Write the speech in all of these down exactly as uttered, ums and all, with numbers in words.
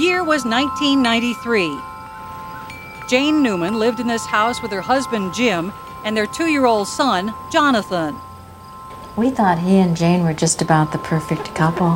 year was nineteen ninety-three. Jane Newman lived in this house with her husband, Jim, and their two-year-old son, Jonathan. We thought he and Jane were just about the perfect couple.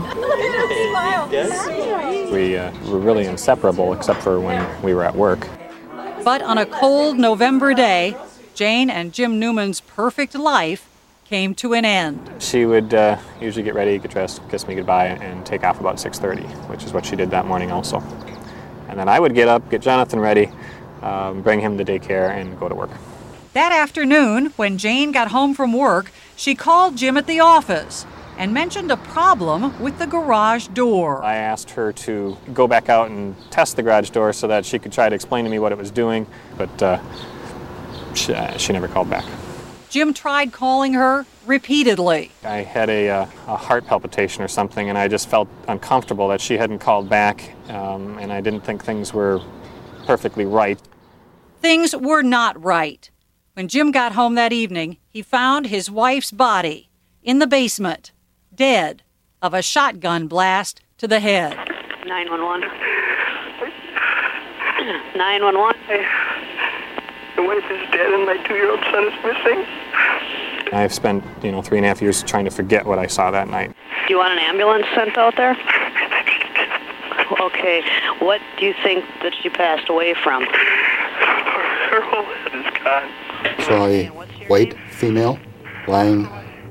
We uh, were really inseparable except for when we were at work. But on a cold November day, Jane and Jim Newman's perfect life came to an end. She would uh, usually get ready, get dressed, kiss me goodbye, and take off about six thirty, which is what she did that morning also. And then I would get up, get Jonathan ready, um, bring him to daycare, and go to work. That afternoon, when Jane got home from work, she called Jim at the office and mentioned a problem with the garage door. I asked her to go back out and test the garage door so that she could try to explain to me what it was doing, but uh, she, uh, she never called back. Jim tried calling her repeatedly. I had a, uh, a heart palpitation or something, and I just felt uncomfortable that she hadn't called back, um, and I didn't think things were perfectly right. Things were not right. When Jim got home that evening, he found his wife's body in the basement, dead of a shotgun blast to the head. nine one one. nine one one. My wife is dead and my two-year-old son is missing. I've spent, you know, three and a half years trying to forget what I saw that night. Do you want an ambulance sent out there? Okay. What do you think that she passed away from? Her whole head is gone. Saw a white female lying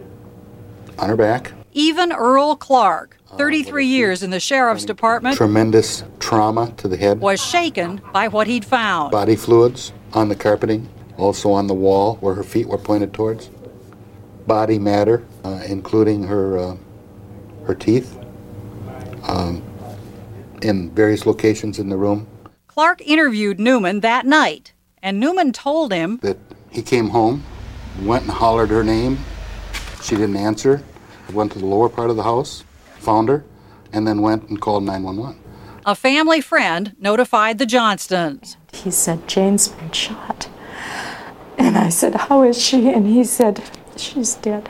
on her back. Even Earl Clark, thirty-three years in the sheriff's department, Tremendous trauma to the head. was shaken by what he'd found. Body fluids on the carpeting, also on the wall where her feet were pointed towards. Body matter, uh, including her uh, her teeth, um, in various locations in the room. Clark interviewed Newman that night, and Newman told him that he came home, went and hollered her name. She didn't answer. Went to the lower part of the house, found her, and then went and called nine one one. A family friend notified the Johnstons. He said, Jane's been shot. And I said, how is she? And he said, she's dead.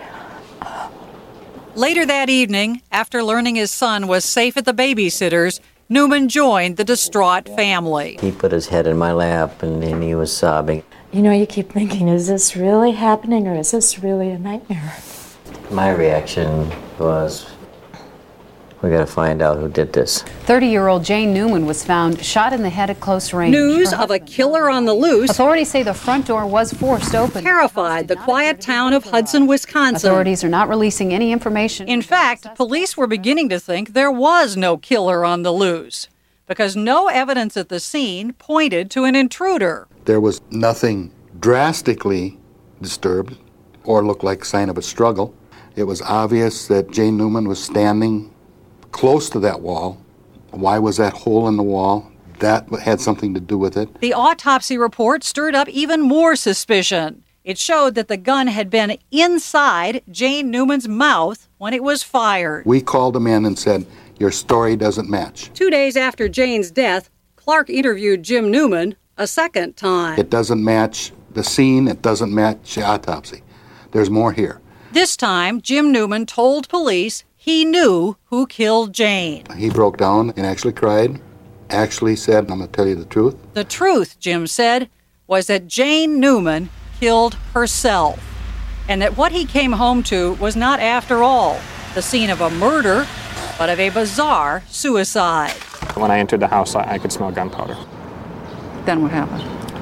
Later that evening, after learning his son was safe at the babysitter's, Newman joined the distraught family. He put his head in my lap and, and he was sobbing. You know, you keep thinking, is this really happening or is this really a nightmare? My reaction was, we gotta find out who did this. thirty-year-old Jane Newman was found shot in the head at close range. News of a killer on the loose. Authorities say the front door was forced open. Terrified the quiet town of Hudson, Wisconsin. Authorities are not releasing any information. In fact, police were beginning to think there was no killer on the loose because no evidence at the scene pointed to an intruder. There was nothing drastically disturbed or looked like a sign of a struggle. It was obvious that Jane Newman was standing close to that wall. Why was that hole in the wall? That had something to do with it. The autopsy report stirred up even more suspicion. It showed that the gun had been inside Jane Newman's mouth when it was fired. We called him in and said, your story doesn't match. Two days after Jane's death, Clark interviewed Jim Newman a second time. It doesn't match the scene. It doesn't match the autopsy. There's more here. This time, Jim Newman told police he knew who killed Jane. He broke down and actually cried, actually said, I'm going to tell you the truth. The truth, Jim said, was that Jane Newman killed herself, and that what he came home to was not, after all, the scene of a murder, but of a bizarre suicide. When I entered the house, I, I could smell gunpowder. Then what happened?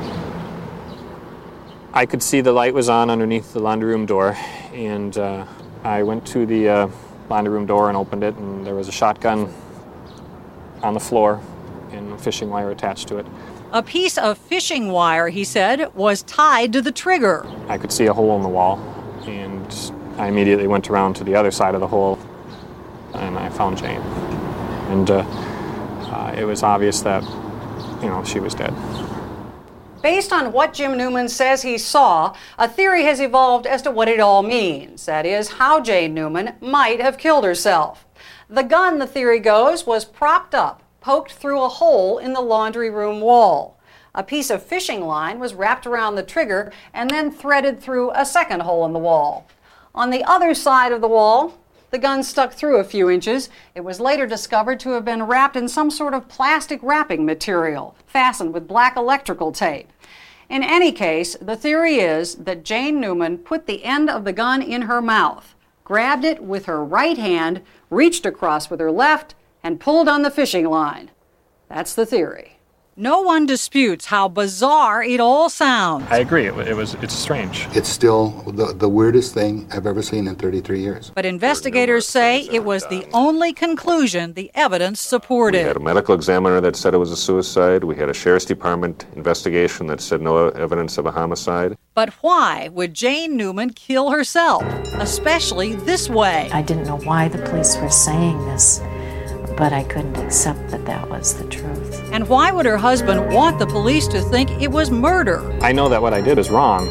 I could see the light was on underneath the laundry room door, and uh, I went to the uh, laundry room door and opened it, and there was a shotgun on the floor and a fishing wire attached to it. A piece of fishing wire, he said, was tied to the trigger. I could see a hole in the wall, and I immediately went around to the other side of the hole, and I found Jane. And uh, uh, it was obvious that, you know, she was dead. Based on what Jim Newman says he saw, a theory has evolved as to what it all means. That is, how Jane Newman might have killed herself. The gun, the theory goes, was propped up, poked through a hole in the laundry room wall. A piece of fishing line was wrapped around the trigger and then threaded through a second hole in the wall. On the other side of the wall, The gun stuck through a few inches. It was later discovered to have been wrapped in some sort of plastic wrapping material, fastened with black electrical tape. In any case, the theory is that Jane Newman put the end of the gun in her mouth, grabbed it with her right hand, reached across with her left, and pulled on the fishing line. That's the theory. No one disputes how bizarre it all sounds. I agree. It, it was. It's strange. It's still the, the weirdest thing I've ever seen in thirty-three years. But investigators say it was the only conclusion the evidence supported. We had a medical examiner that said it was a suicide. We had a sheriff's department investigation that said no evidence of a homicide. But why would Jane Newman kill herself, especially this way? I didn't know why the police were saying this, but I couldn't accept that that was the truth. And why would her husband want the police to think it was murder? I know that what I did is wrong,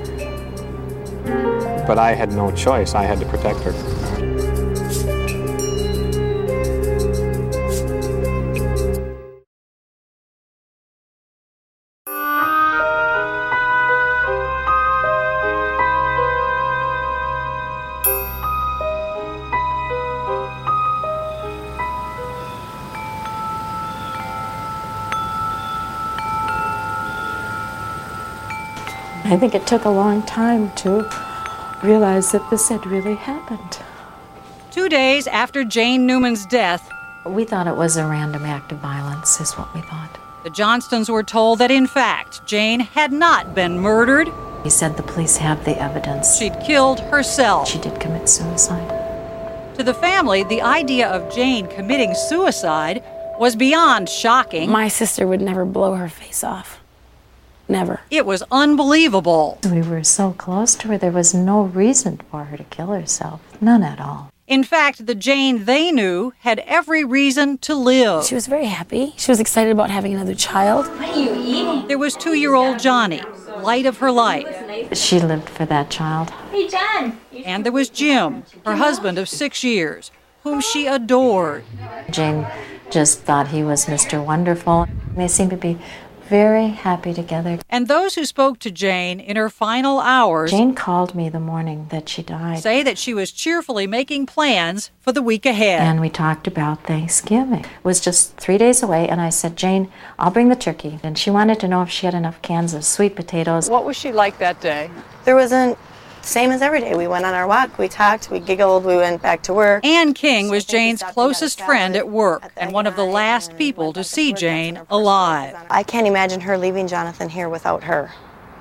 but I had no choice. I had to protect her. I think it took a long time to realize that this had really happened. Two days after Jane Newman's death, We thought it was a random act of violence, is what we thought. the Johnstons were told that, in fact, Jane had not been murdered. He said the police have the evidence. She'd killed herself. She did commit suicide. To the family, the idea of Jane committing suicide was beyond shocking. My sister would never blow her face off. Never. It was unbelievable. We were so close to her, there was no reason for her to kill herself. None at all. In fact, the Jane they knew had every reason to live. She was very happy. She was excited about having another child. What are you eating? There was two-year-old Johnny, light of her life. She lived for that child. Hey, John. And there was Jim, her husband of six years, whom she adored. Jane just thought he was Mister Wonderful. They seemed to be very happy together. And those who spoke to Jane in her final hours Jane called me the morning that she died. say that she was cheerfully making plans for the week ahead. And we talked about Thanksgiving. It was just three days away, and I said, Jane, I'll bring the turkey. And she wanted to know if she had enough cans of sweet potatoes. What was she like that day? There wasn't, same as every day. We went on our walk, we talked, we giggled, we went back to work. Ann King was Jane's closest friend at work and one of the last people to see Jane alive. I can't imagine her leaving Jonathan here without her.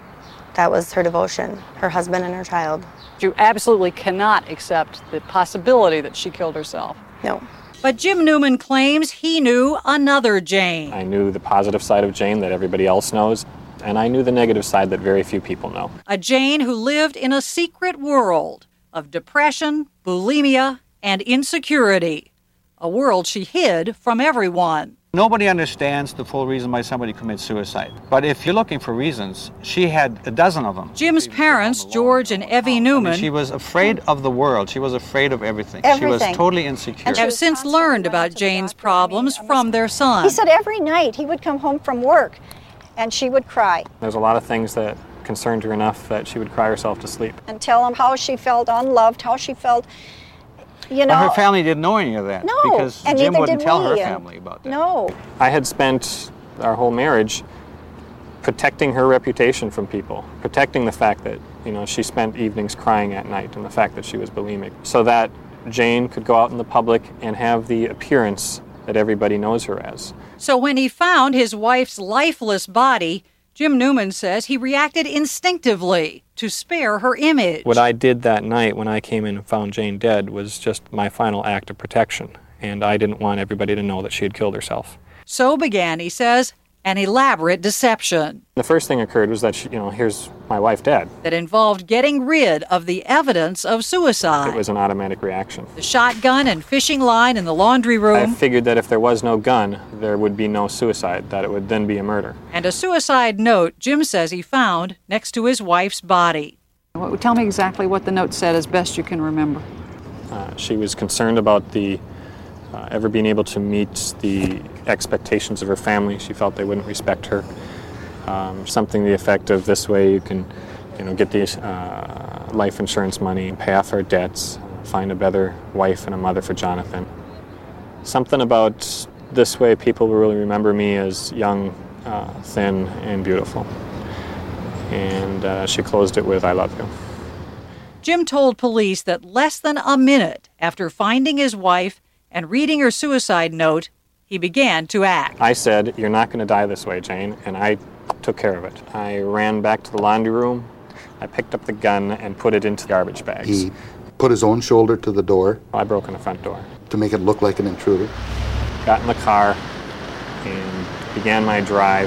That was her devotion, her husband and her child. You absolutely cannot accept the possibility that she killed herself. No. But Jim Newman claims he knew another Jane. I knew the positive side of Jane that everybody else knows, and I knew the negative side that very few people know. A Jane who lived in a secret world of depression, bulimia, and insecurity. A world she hid from everyone. Nobody understands the full reason why somebody commits suicide. But if you're looking for reasons, she had a dozen of them. Jim's parents, George and Evie Newman, I mean, she was afraid of the world. She was afraid of everything. Everything. She was totally insecure. have since learned about Jane's problems from their son. He said every night he would come home from work and she would cry There's a lot of things that concerned her enough that she would cry herself to sleep. and tell him how she felt unloved, how she felt, you know. But her family didn't know any of that. No, Because and Jim neither wouldn't did tell we, her and- family about that. No. I had spent our whole marriage protecting her reputation from people, protecting the fact that, you know, she spent evenings crying at night and the fact that she was bulimic, so that Jane could go out in the public and have the appearance that everybody knows her as. So when he found his wife's lifeless body, Jim Newman says he reacted instinctively to spare her image. What I did that night when I came in and found Jane dead was just my final act of protection, and I didn't want everybody to know that she had killed herself. So began, he says, an elaborate deception The first thing occurred was that, she, you know, here's my wife dead. that involved getting rid of the evidence of suicide. It was an automatic reaction. The shotgun and fishing line in the laundry I room, figured that if there was no gun, there would be no suicide, that it would then be a murder. and a suicide note Jim says he found next to his wife's body. Tell me exactly what the note said as best you can remember. Uh, she was concerned about the uh, ever being able to meet the expectations of her family. She felt they wouldn't respect her. Um, something to the effect of, this way you can, you know, get the uh, life insurance money and pay off our debts. find a better wife and a mother for Jonathan. Something about this way people will really remember me as young, uh, thin, and beautiful. And uh, she closed it with, "I love you." Jim told police that less than a minute after finding his wife and reading her suicide note, he began to act. I said, "You're not going to die this way, Jane," and I took care of it. I ran back to the laundry room, I picked up the gun and put it into the garbage bags. He put his own shoulder to the door. I broke in the front door. To make it look like an intruder. Got in the car and began my drive.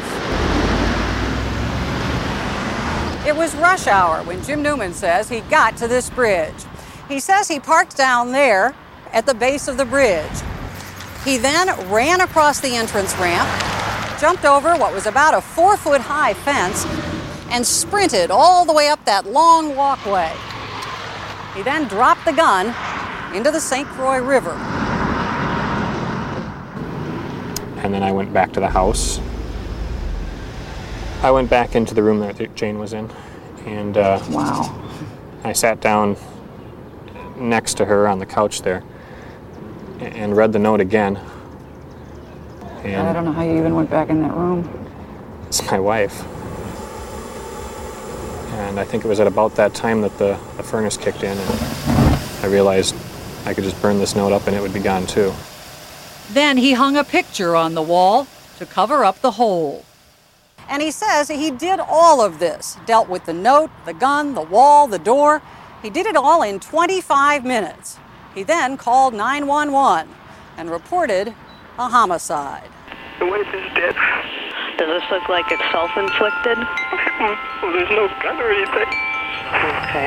It was rush hour when Jim Newman says he got to this bridge. He says he parked down there at the base of the bridge. He then ran across the entrance ramp, jumped over what was about a four-foot-high fence, and sprinted all the way up that long walkway. He then dropped the gun into the Saint Croix River. And then I went back to the house. I went back into the room that Jane was in, and uh, wow. I sat down next to her on the couch there and read the note again. And I don't know how you even went back in that room. It's my wife. And I think it was at about that time that the, the furnace kicked in, and I realized I could just burn this note up and it would be gone too. Then he hung a picture on the wall to cover up the hole. And he says he did all of this, dealt with the note, the gun, the wall, the door. He did it all in twenty-five minutes. He then called nine one one and reported a homicide. The wife is dead. Does this look like it's self-inflicted? Well, there's no gun or anything. Okay.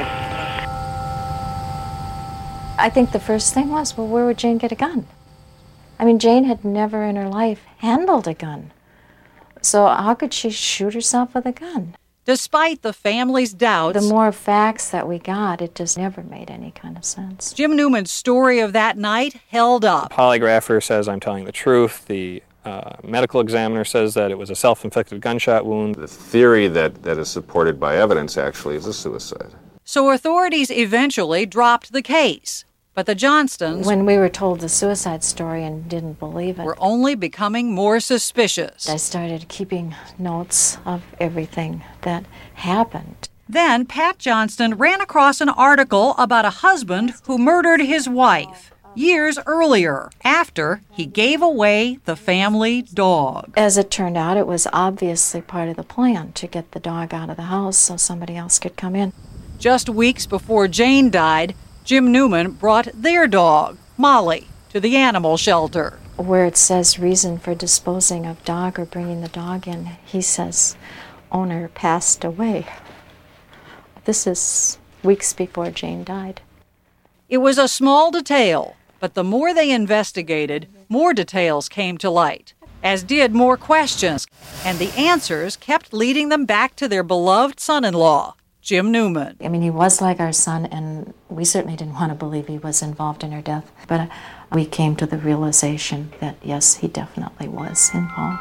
I think the first thing was, well, where would Jane get a gun? I mean, Jane had never in her life handled a gun. So how could she shoot herself with a gun? Despite the family's doubts, the more facts that we got, it just never made any kind of sense. Jim Newman's story of that night held up. The polygrapher says I'm telling the truth. The uh, medical examiner says that it was a self-inflicted gunshot wound. The theory that, that is supported by evidence actually is a suicide. So authorities eventually dropped the case. But the Johnstons, when we were told the suicide story and didn't believe it, were only becoming more suspicious. I started keeping notes of everything that happened. Then Pat Johnston ran across an article about a husband who murdered his wife years earlier, after he gave away the family dog. As it turned out, it was obviously part of the plan to get the dog out of the house so somebody else could come in. Just weeks before Jane died, Jim Newman brought their dog, Molly, to the animal shelter. Where it says reason for disposing of dog or bringing the dog in, he says owner passed away. This is weeks before Jane died. It was a small detail, but the more they investigated, more details came to light, as did more questions, and the answers kept leading them back to their beloved son-in-law, Jim Newman. I mean, he was like our son, and we certainly didn't want to believe he was involved in her death. But we came to the realization that, yes, he definitely was involved.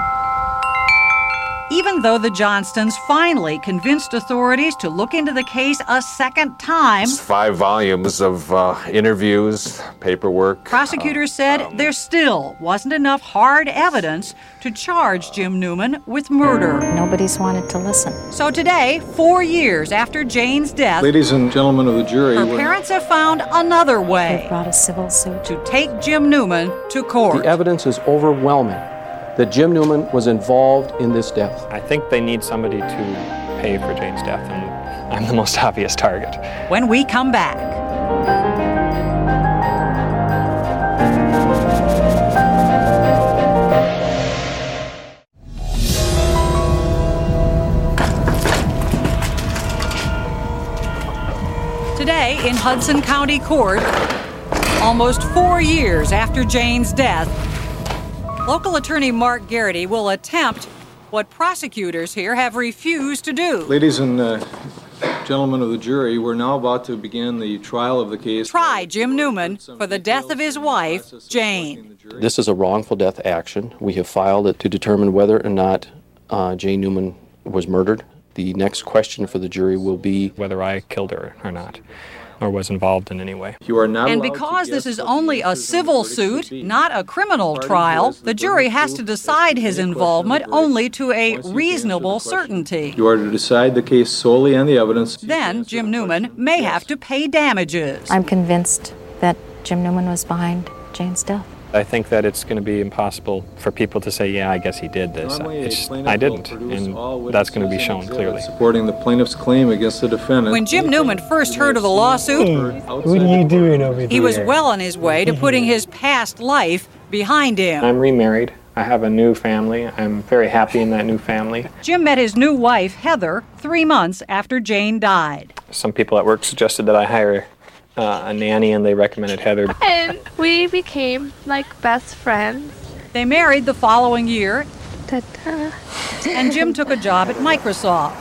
Even though the Johnstons finally convinced authorities to look into the case a second time, It's five volumes of uh, interviews, paperwork. prosecutors uh, said um, there still wasn't enough hard evidence to charge Jim Newman with murder. Nobody's wanted to listen. So today, four years after Jane's death, Ladies and gentlemen of the jury, her we're- parents have found another way They brought a civil suit to take Jim Newman to court. The evidence is overwhelming that Jim Newman was involved in this death. I think they need somebody to pay for Jane's death, and I'm the most obvious target. When we come back. Today in Hudson County Court, almost four years after Jane's death, local attorney Mark Garrity will attempt what prosecutors here have refused to do. Ladies and uh, gentlemen of the jury, we're now about to begin the trial of the case. Try Jim Newman for the death of his wife, Jane. This is a wrongful death action. We have filed it to determine whether or not uh, Jane Newman was murdered. The next question for the jury will be whether I killed her or not. or was involved in any way. You are not And allowed to because this guess is what the only a answers on the civil verdict should suit, be. not a criminal Party trial, has the the jury burden of has to proof decide as to his any question on the involvement verdict. only to a Once you answer reasonable the question, certainty. You are to decide the case solely on the evidence. Then Jim Newman may have to pay damages. I'm convinced that Jim Newman was behind Jane's death. I think that it's going to be impossible for people to say, yeah, I guess he did this. Normally, a It's, plaintiff I will didn't, produce all and that's going to be witnesses shown and clearly. exhibits supporting the plaintiff's claim against the defendant. When Jim Newman first heard of the lawsuit, What are you doing over there? he was well on his way to putting his past life behind him. I'm remarried. I have a new family. I'm very happy in that new family. Jim met his new wife, Heather, three months after Jane died. Some people at work suggested that I hire uh, a nanny, and they recommended Heather. And we became like best friends. They married the following year, Ta-ta. and Jim took a job at Microsoft.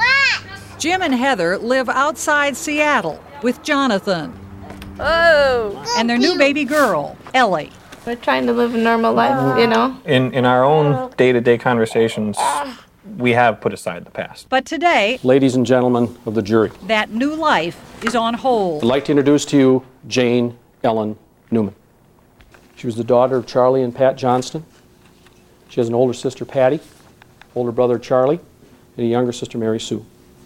Jim and Heather live outside Seattle with Jonathan Oh. and their new baby girl, Ellie. We're trying to live a normal life, you know? In, in our own day-to-day conversations, we have put aside the past. But today, Ladies and gentlemen of the jury, that new life is on hold. I'd like to introduce to you Jane Ellen Newman. She was the daughter of Charlie and Pat Johnston. She has an older sister, Patty, older brother, Charlie, and a younger sister, Mary Sue.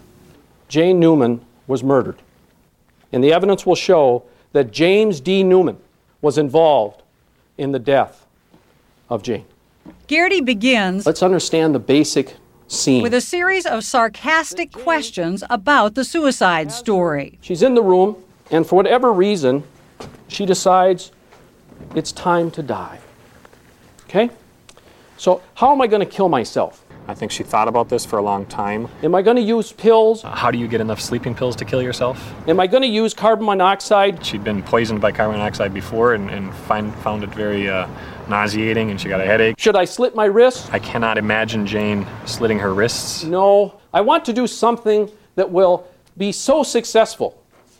Jane Newman was murdered, and the evidence will show that James D. Newman was involved in the death of Jane. Garrity begins Let's understand the basic scene. with a series of sarcastic questions about the suicide story. She's in the room, and for whatever reason, she decides it's time to die. Okay? So, how am I going to kill myself? I think she thought about this for a long time. Am I going to use pills? Uh, how do you get enough sleeping pills to kill yourself? Am I going to use carbon monoxide? She'd been poisoned by carbon monoxide before and, and find, found it very uh, nauseating, and she got a headache. Should I slit my wrists? I cannot imagine Jane slitting her wrists. No. I want to do something that will be so successful,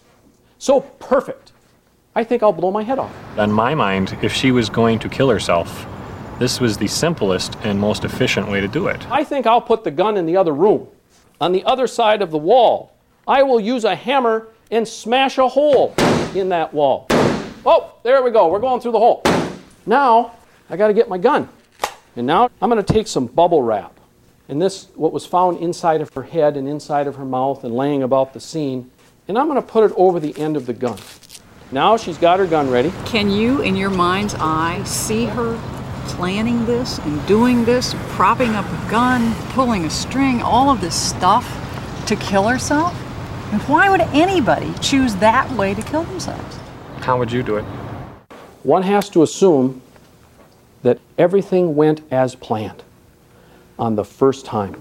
so perfect, I think I'll blow my head off. In my mind, if she was going to kill herself, this was the simplest and most efficient way to do it. I think I'll put the gun in the other room. On the other side of the wall, I will use a hammer and smash a hole in that wall. Oh, there we go. We're going through the hole. Now, I got to get my gun. And now I'm going to take some bubble wrap. And this, what was found inside of her head and inside of her mouth and laying about the scene, and I'm going to put it over the end of the gun. Now she's got her gun ready. Can you, in your mind's eye, see her planning this and doing this, propping up a gun, pulling a string, all of this stuff to kill herself? And why would anybody choose that way to kill themselves? How would you do it? One has to assume that everything went as planned on the first time.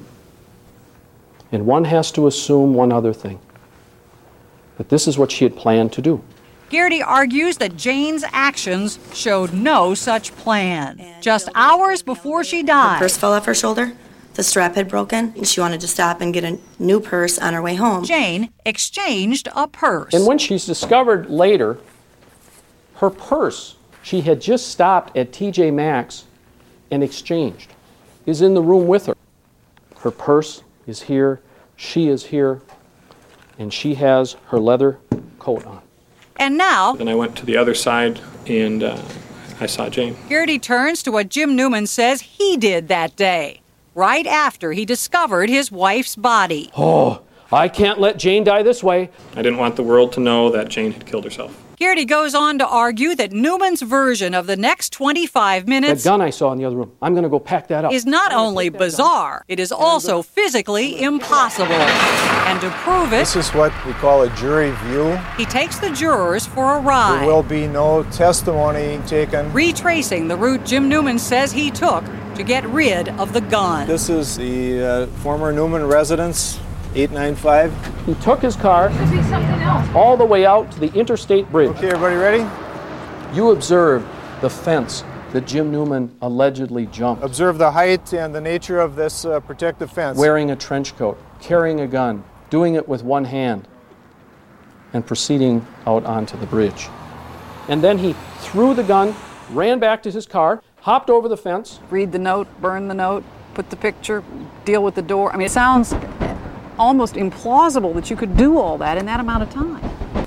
And one has to assume one other thing, that this is what she had planned to do. Garrity argues that Jane's actions showed no such plan. Just hours before she Her died, purse fell off her shoulder. The strap had broken, and she wanted to stop and get a new purse on her way home. Jane exchanged a purse. And when she's discovered later, her purse she had just stopped at T J Maxx and exchanged is in the room with her. Her purse is here, she is here, and she has her leather coat on. And now, Then I went to the other side, and uh, I saw Jane. Garrity turns to what Jim Newman says he did that day, right after he discovered his wife's body. Oh, I can't let Jane die this way. I didn't want the world to know that Jane had killed herself. Garrity goes on to argue that Newman's version of the next twenty-five That minutes gun I saw in the other room, I'm going to go pack that up. is not only bizarre, it is also physically impossible. And to prove it, This is what we call a jury view. he takes the jurors for a There ride, will be no testimony taken. retracing the route Jim Newman says he took to get rid of the gun. This is the uh, former Newman residence, eight ninety-five. He took his car all the way out to the interstate bridge. Okay, everybody ready? You observed the fence that Jim Newman allegedly jumped. Observe the height and the nature of this uh, protective fence. Wearing a trench coat, carrying a gun, doing it with one hand, and proceeding out onto the bridge. And then he threw the gun, ran back to his car, hopped over the fence. Read the note, burn the note, put the picture, deal with the door. I mean, it sounds almost implausible that you could do all that in that amount of time.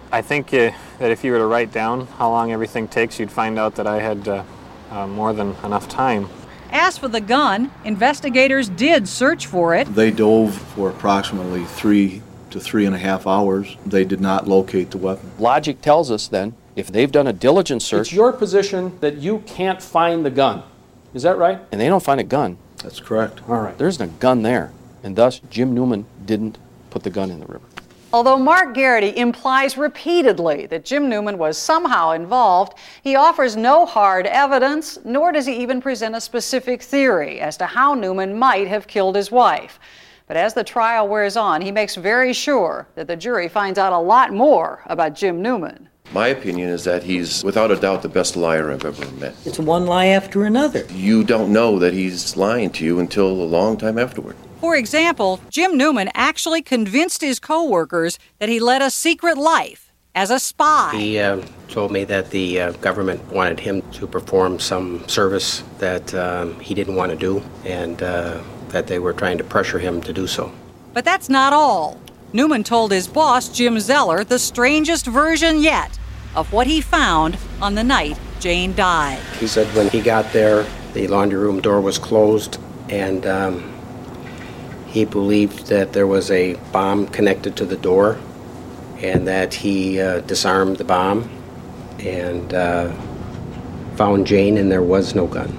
I think uh, that if you were to write down how long everything takes, you'd find out that I had uh, uh, more than enough time. As for the gun, investigators did search for it. They dove for approximately three to three and a half hours. They did not locate the weapon. Logic tells us then, if they've done a diligent search... It's your position that you can't find the gun. Is that right? And they don't find a gun. That's correct. All right. There isn't a gun there, and thus Jim Newman didn't put the gun in the river. Although Mark Garrity implies repeatedly that Jim Newman was somehow involved, he offers no hard evidence, nor does he even present a specific theory as to how Newman might have killed his wife. But as the trial wears on, he makes very sure that the jury finds out a lot more about Jim Newman. My opinion is that he's, without a doubt, the best liar I've ever met. It's one lie after another. You don't know that he's lying to you until a long time afterward. For example, Jim Newman actually convinced his co-workers that he led a secret life as a spy. He uh, told me that the uh, government wanted him to perform some service that um, he didn't want to do, and uh, that they were trying to pressure him to do so. But that's not all. Newman told his boss, Jim Zeller, the strangest version yet of what he found on the night Jane died. He said when he got there, the laundry room door was closed, and um, he believed that there was a bomb connected to the door, and that he uh, disarmed the bomb and uh, found Jane, and there was no gun.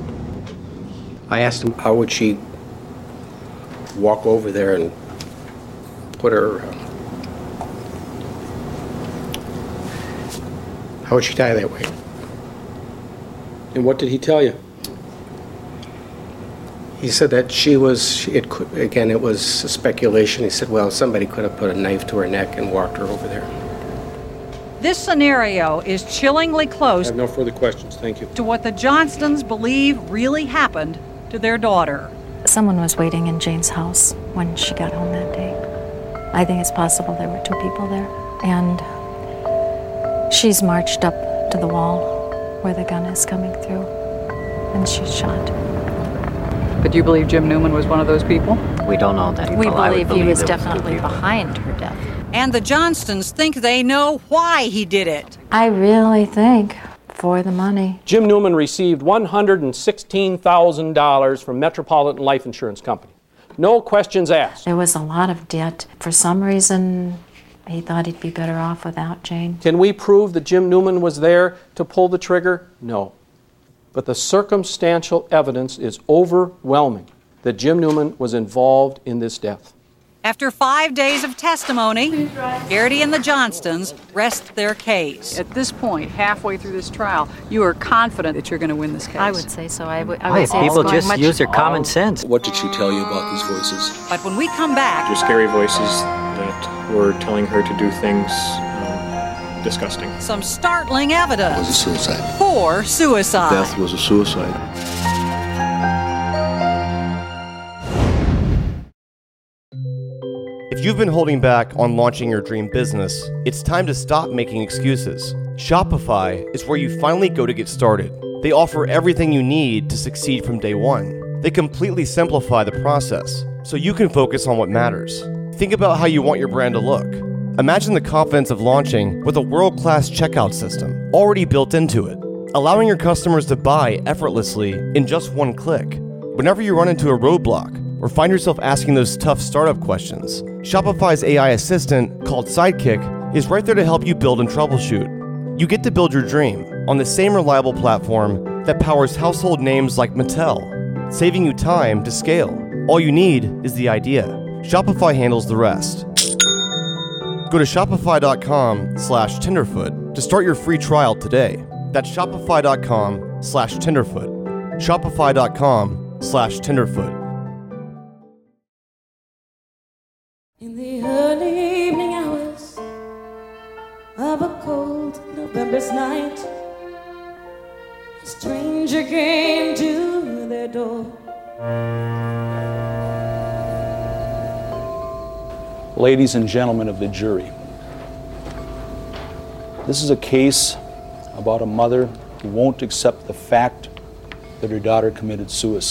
I asked him how would she walk over there and put her, uh, how would she die that way? And what did he tell you? He said that she was, it could, again, it was speculation. He said, well, somebody could have put a knife to her neck and walked her over there. This scenario is chillingly close I have no further questions, thank you. to what the Johnstons believe really happened to their daughter. Someone was waiting in Jane's house when she got home that day. I think it's possible there were two people there. And she's marched up to the wall where the gun is coming through, and she's shot. But you believe Jim Newman was one of those people? We don't know that. We Well, I would believe he believe was there was two definitely people. behind her death. And the Johnstons think they know why he did it. I really think for the money. Jim Newman received one hundred sixteen thousand dollars from Metropolitan Life Insurance Company. No questions asked. There was a lot of debt. For some reason, he thought he'd be better off without Jane. Can we prove that Jim Newman was there to pull the trigger? No. But the circumstantial evidence is overwhelming that Jim Newman was involved in this death. After five days of testimony, Garrity and the Johnstons rest their case. At this point, halfway through this trial, you are confident that you're going to win this case. I would say so. I would, I Why, would say people it's going just much use their common sense. What did she tell you about these voices? But when we come back, They're scary voices that were telling her to do things um, disgusting. some startling evidence It was a suicide. for suicide. Death was a suicide. If you've been holding back on launching your dream business, it's time to stop making excuses. Shopify is where you finally go to get started. They offer everything you need to succeed from day one. They completely simplify the process so you can focus on what matters. Think about how you want your brand to look. Imagine the confidence of launching with a world-class checkout system already built into it, allowing your customers to buy effortlessly in just one click. Whenever you run into a roadblock or find yourself asking those tough startup questions, Shopify's A I assistant, called Sidekick, is right there to help you build and troubleshoot. You get to build your dream on the same reliable platform that powers household names like Mattel, saving you time to scale. All you need is the idea. Shopify handles the rest. Go to shopify.com slash tenderfoot to start your free trial today. That's shopify.com slash tenderfoot. Shopify.com slash tenderfoot. In the early evening hours of a cold November's night, a stranger came to their door. Ladies and gentlemen of the jury, this is a case about a mother who won't accept the fact that her daughter committed suicide.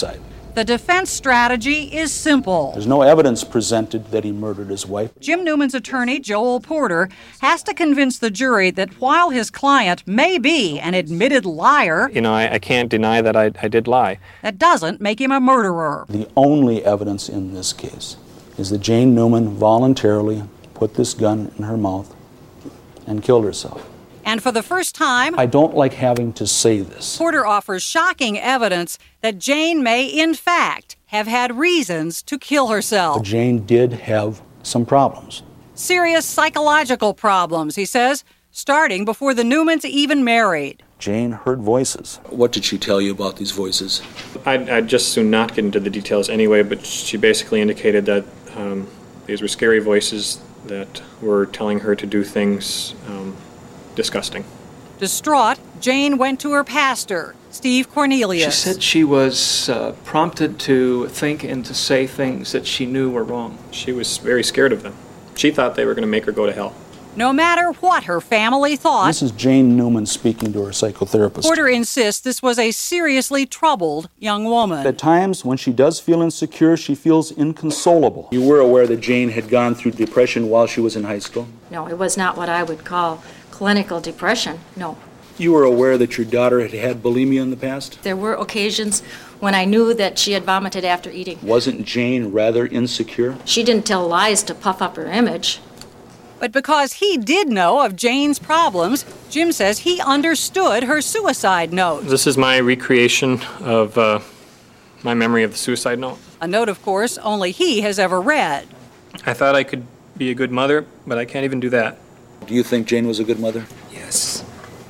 The defense strategy is simple. There's no evidence presented that he murdered his wife. Jim Newman's attorney, Joel Porter, has to convince the jury that while his client may be an admitted liar, You know, I, I can't deny that I, I did lie. that doesn't make him a murderer. The only evidence in this case is that Jane Newman voluntarily put this gun in her mouth and killed herself. And for the first time, I don't like having to say this. Porter offers shocking evidence that Jane may, in fact, have had reasons to kill herself. But Jane did have some problems. Serious psychological problems, he says, starting before the Newmans even married. Jane heard voices. What did she tell you about these voices? I'd, I'd just soon not get into the details anyway, but she basically indicated that um, these were scary voices that were telling her to do things um, disgusting. Distraught, Jane went to her pastor, Steve Cornelius. She said she was uh, prompted to think and to say things that she knew were wrong. She was very scared of them. She thought they were going to make her go to hell. No matter what her family thought, This is Jane Newman speaking to her psychotherapist. Porter insists this was a seriously troubled young woman. At times, when she does feel insecure, she feels inconsolable. You were aware that Jane had gone through depression while she was in high school? No, it was not what I would call clinical depression, no. You were aware that your daughter had had bulimia in the past? There were occasions when I knew that she had vomited after eating. Wasn't Jane rather insecure? She didn't tell lies to puff up her image. But because he did know of Jane's problems, Jim says he understood her suicide note. This is my recreation of uh, my memory of the suicide note. A note, of course, only he has ever read. I thought I could be a good mother, but I can't even do that. Do you think Jane was a good mother? Yes.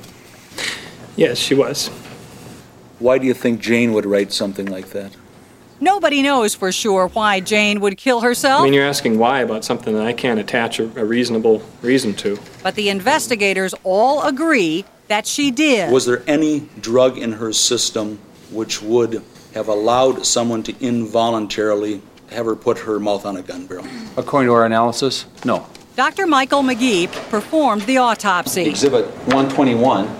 Yes, she was. Why do you think Jane would write something like that? Nobody knows for sure why Jane would kill herself. I mean, you're asking why about something that I can't attach a, a reasonable reason to. But the investigators all agree that she did. Was there any drug in her system which would have allowed someone to involuntarily have her put her mouth on a gun barrel? According to our analysis, no. Doctor Michael McGee performed the autopsy. Exhibit one twenty-one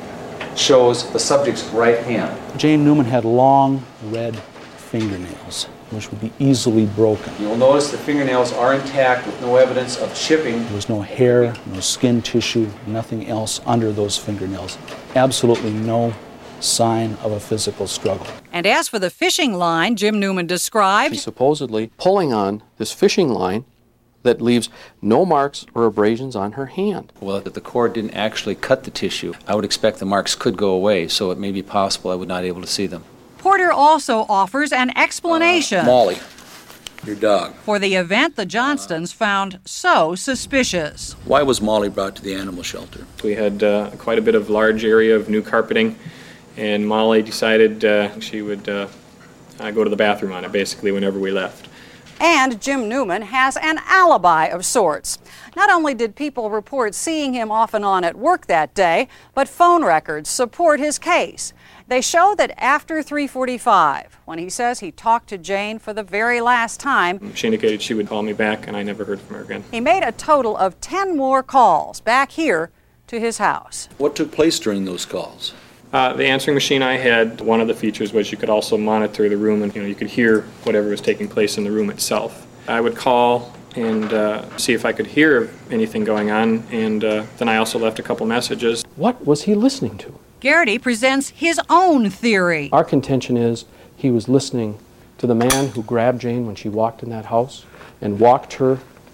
shows the subject's right hand. Jane Newman had long, red fingernails, which would be easily broken. You'll notice the fingernails are intact with no evidence of chipping. There was no hair, no skin tissue, nothing else under those fingernails. Absolutely no sign of a physical struggle. And as for the fishing line Jim Newman described, She's supposedly pulling on this fishing line that leaves no marks or abrasions on her hand. Well, if the cord didn't actually cut the tissue, I would expect the marks could go away, so it may be possible I would not be able to see them. Porter also offers an explanation. Uh, Molly, your dog. For the event the Johnstons found so suspicious. Why was Molly brought to the animal shelter? We had uh, quite a bit of large area of new carpeting, and Molly decided uh, she would uh, uh, go to the bathroom on it, basically, whenever we left. And Jim Newman has an alibi of sorts. Not only did people report seeing him off and on at work that day, but phone records support his case. They show that after three forty-five, when he says he talked to Jane for the very last time, She indicated she would call me back, and I never heard from her again. he made a total of ten more calls back here to his house. What took place during those calls? Uh, the answering machine I had, one of the features was you could also monitor the room, and you know you could hear whatever was taking place in the room itself. I would call and uh, see if I could hear anything going on, and uh, then I also left a couple messages. What was he listening to? Garrity presents his own theory. Our contention is he was listening to the man who grabbed Jane when she walked in that house and walked her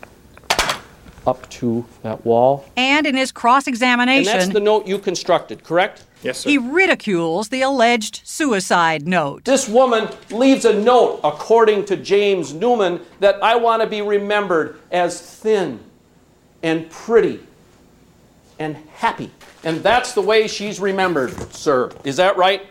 up to that wall. And in his And cross-examination, that's the note you constructed, correct? Yes, sir. he ridicules the alleged suicide note. This woman leaves a note, according to James Newman, that I want to be remembered as thin and pretty and happy. And that's the way she's remembered, sir. Is that right?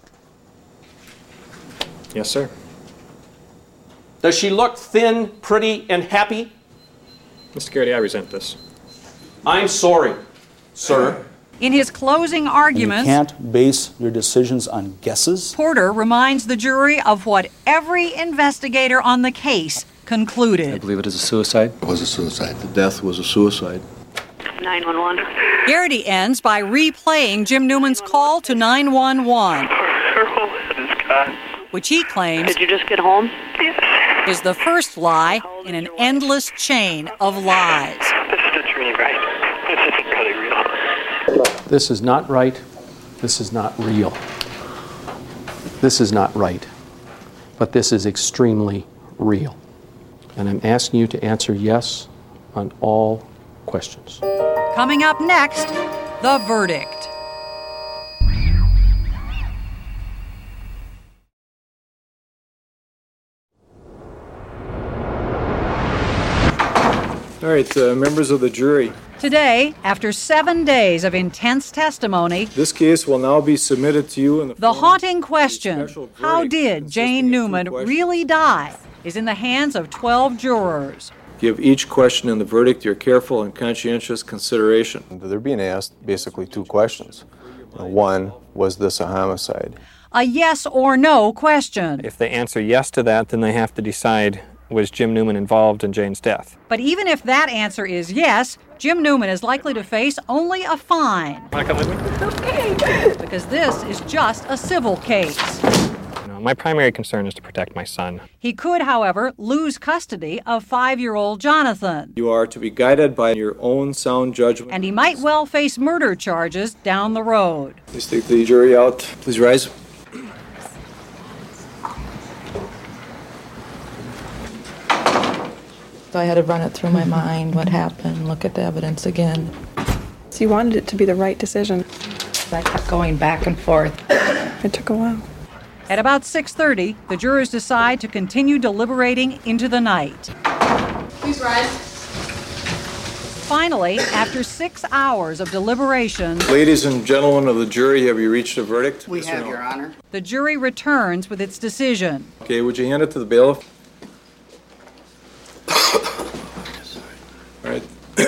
Yes, sir. Does she look thin, pretty, and happy? Mister Garrity, I resent this. I'm sorry, sir. In his closing And arguments, you can't base your decisions on guesses? Porter reminds the jury of what every investigator on the case I concluded. believe it is a suicide. It was a suicide. The death was a suicide. nine one one. Garrity ends by replaying Jim Newman's call to nine one one. Her whole head is gone. which he claims Did you just get home? is the first lie in an endless chain of lies. This isn't really right. This isn't really real. This is not right. This is not real. This is not right. But this is extremely real. And I'm asking you to answer yes on all questions. Coming up next, the verdict. All right, uh, members of the jury. Today, after seven days of intense testimony, This case will now be submitted to you in the the haunting question, how did Jane Newman really die, is in the hands of twelve jurors. Give each question in the verdict your careful and conscientious consideration. They're being asked basically two questions. One, was this a homicide? A yes or no question. If they answer yes to that, then they have to decide, was Jim Newman involved in Jane's death? But even if that answer is yes, Jim Newman is likely to face only a fine. Want to come with me? Okay. Because this is just a civil case. No, my primary concern is to protect my son. He could, however, lose custody of five-year-old Jonathan. You are to be guided by your own sound judgment. And he might well face murder charges down the road. Please take the jury out. Please rise. So I had to run it through my mind, what happened, look at the evidence again. So you wanted it to be the right decision. I kept going back and forth. It took a while. At about six thirty, the jurors decide to continue deliberating into the night. Please rise. Finally, after six hours of deliberation, Ladies and gentlemen of the jury, have you reached a verdict? We Yes or have, no? Your Honor. the jury returns with its decision. Okay, would you hand it to the bailiff? All right.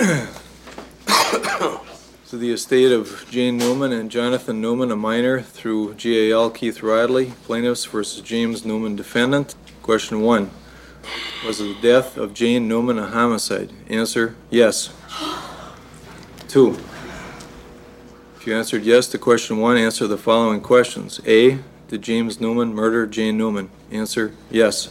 To the estate of Jane Newman and Jonathan Newman, a minor, through G A L Keith Riley, plaintiffs versus James Newman, defendant. Question one. Was the death of Jane Newman a homicide? Answer, yes. Two. If you answered yes to question one, answer the following questions. A, did James Newman murder Jane Newman? Answer, yes.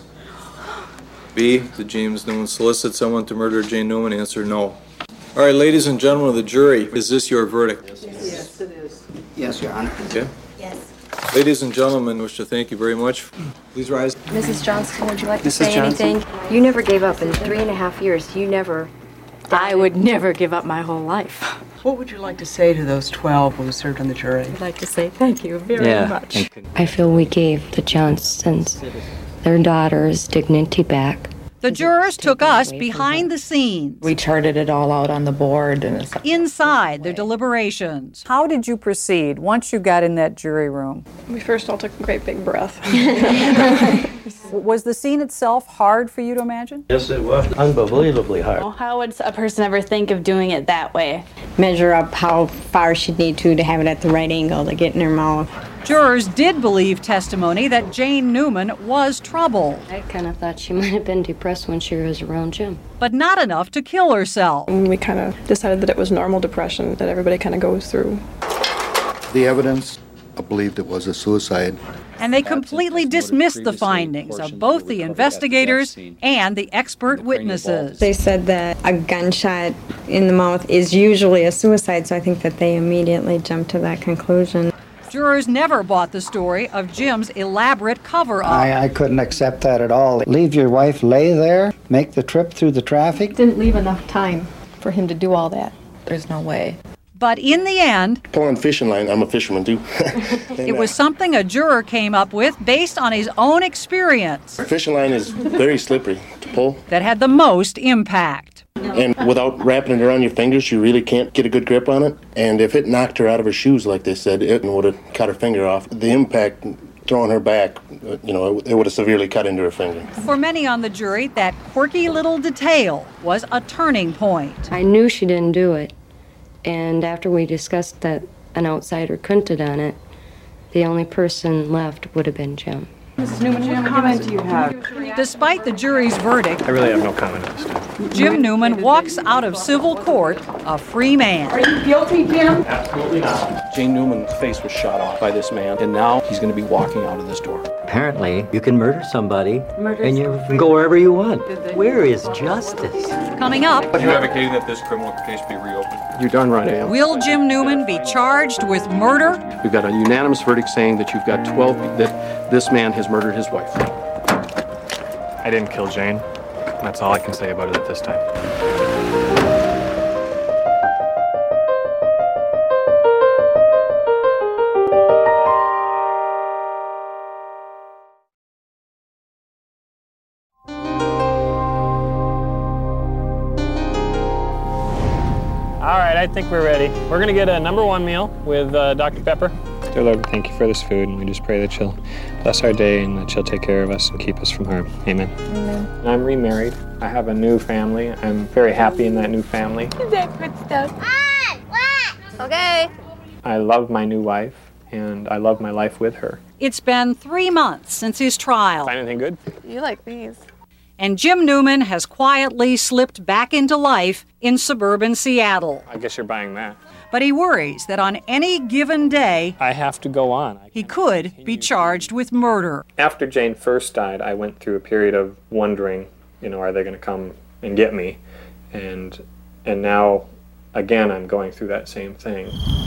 B, did James Newman solicit someone to murder Jane Newman? Answer, no. All right, ladies and gentlemen of the jury, is this your verdict? Yes, it is. Yes, Your Honor. Okay. Yes. Ladies and gentlemen, I wish to thank you very much. Please rise. Missus Johnston, would you like to Missus say Johnson? anything? You never gave up in three and a half years. You never... I would never give up my whole life. What would you like to say to those twelve who served on the jury? I'd like to say thank you very Yeah. much. I feel we gave the Johnsons their daughter's dignity back. The jurors took us behind the scenes, We charted it all out on the board and it's... inside their deliberations. How did you proceed once you got in that jury room? We first all took a great big breath. Was the scene itself hard for you to imagine? Yes, it was unbelievably hard. Well, how would a person ever think of doing it that way? Measure up how far she'd need to to have it at the right angle to get in her mouth. Jurors did believe testimony that Jane Newman was troubled, I kind of thought she might have been depressed when she was around Jim. but not enough to kill herself. We kind of decided that it was normal depression that everybody kind of goes through. The evidence believed it was a suicide. And they completely dismissed the findings of both the investigators and the expert witnesses. They said that a gunshot in the mouth is usually a suicide, so I think that they immediately jumped to that conclusion. Jurors never bought the story of Jim's elaborate cover-up. I, I couldn't accept that at all. Leave your wife lay there, make the trip through the traffic. Didn't leave enough time for him to do all that. There's no way. But in the end, Pulling fishing line, I'm a fisherman too. it was something a juror came up with based on his own experience Fishing line is very slippery to pull, that had the most impact. and without wrapping it around your fingers, you really can't get a good grip on it. And if it knocked her out of her shoes, like they said, it would have cut her finger off. The impact throwing her back, uh, you know, it, it would have severely cut into her finger. For many on the jury, that quirky little detail was a turning point. I knew she didn't do it. And after we discussed that an outsider couldn't have done it, the only person left would have been Jim. Missus Newman, what comment do you have? Despite the jury's verdict, I really have no comment at this time. Jim Newman walks out of civil court a free man. Are you guilty, Jim? Absolutely not. Jane Newman's face was shot off by this man, and now he's going to be walking out of this door. Apparently, you can murder somebody, Murder and you can go wherever you want. Where is justice? Coming up, Are you advocating that this criminal case be reopened? You're darn right I am. will Jim Newman be charged with murder? We've got a unanimous verdict saying that you've got twelve, that this man has murdered his wife. I didn't kill Jane. That's all I can say about it at this time. All right, I think we're ready. We're gonna get a number one meal with uh, Doctor Pepper. Dear Lord, we thank you for this food, and we just pray that you'll bless our day and that you'll take care of us and keep us from harm. Amen. Amen. I'm remarried. I have a new family. I'm very happy in that new family. Is that good stuff? On! What? Okay. I love my new wife, and I love my life with her. It's been three months since his trial. Find anything good? You like these. And Jim Newman has quietly slipped back into life in suburban Seattle. I guess you're buying that. But he worries that on any given day, I have to go on. He could be charged with murder. After Jane first died, I went through a period of wondering, you know, are they going to come and get me? And and now, again, I'm going through that same thing.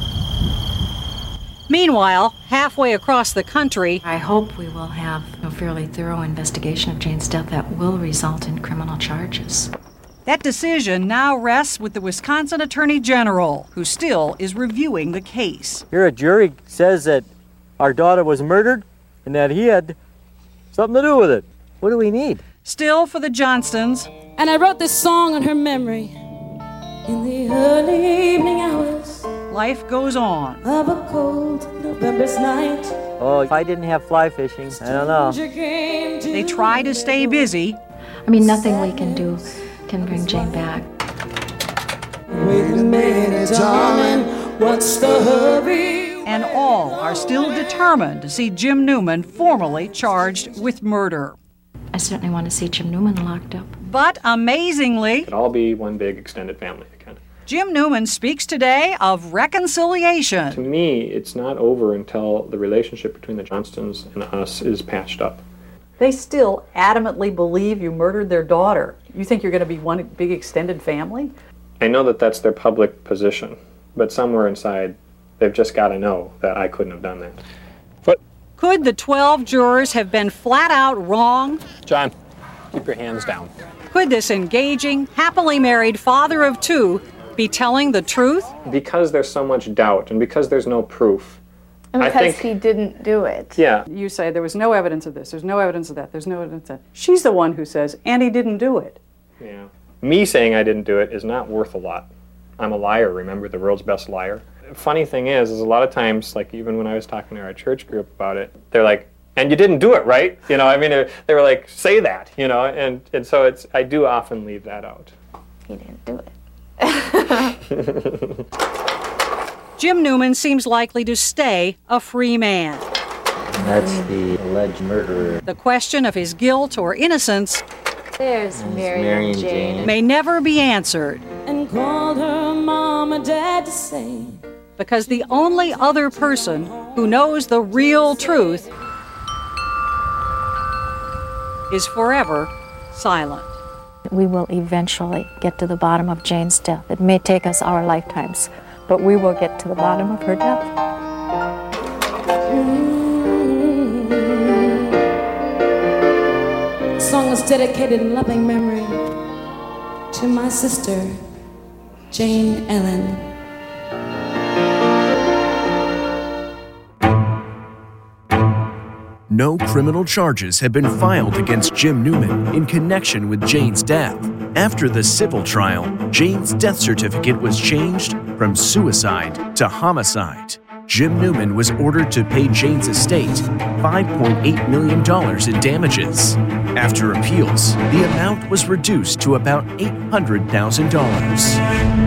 Meanwhile, halfway across the country, I hope we will have a fairly thorough investigation of Jane's death that will result in criminal charges. that decision now rests with the Wisconsin Attorney General, who still is reviewing the case. Here a jury says that our daughter was murdered and that he had something to do with it. What do we need? Still for the Johnstons. And I wrote this song on her memory in the early evening hours. Life goes on. Of a cold November's night. Oh, if I didn't have fly fishing, I don't know. They try to stay busy. I mean, nothing we can do can bring Jane back. Wait a minute, darling, what's the hurry? And all are still determined to see Jim Newman formally charged with murder. I certainly want to see Jim Newman locked up. But amazingly, It could all be one big extended family again. Jim Newman speaks today of reconciliation. To me, it's not over until the relationship between the Johnstons and us is patched up. They still adamantly believe you murdered their daughter. You think you're going to be one big extended family? I know that that's their public position, but somewhere inside, they've just got to know that I couldn't have done that. Foot. Could the twelve jurors have been flat out wrong? John, keep your hands down. Could this engaging, happily married father of two be telling the truth? Because there's so much doubt and because there's no proof, And I because think, he didn't do it. yeah, You say there was no evidence of this, there's no evidence of that, there's no evidence of that. She's the one who says, and he didn't do it. yeah. Me saying I didn't do it is not worth a lot. I'm a liar, remember, the world's best liar. Funny thing is, is a lot of times, like even when I was talking to our church group about it, they're like, and you didn't do it, right? You know, I mean, they they were like, say that, you know, and, and so it's, I do often leave that out. He didn't do it. Jim Newman seems likely to stay a free man. That's the alleged murderer. The question of his guilt or innocence There's Mary Mary and and Jane. Jane. may never be answered, And called her mom and dad to say, because the only other person who knows the real truth is forever silent. We will eventually get to the bottom of Jane's death. It may take us our lifetimes, but we will get to the bottom of her death. The song is dedicated in loving memory to my sister, Jane Ellen. No criminal charges have been filed against Jim Newman in connection with Jane's death. After the civil trial, Jane's death certificate was changed from suicide to homicide. Jim Newman was ordered to pay Jane's estate five point eight million dollars in damages. After appeals, the amount was reduced to about eight hundred thousand dollars.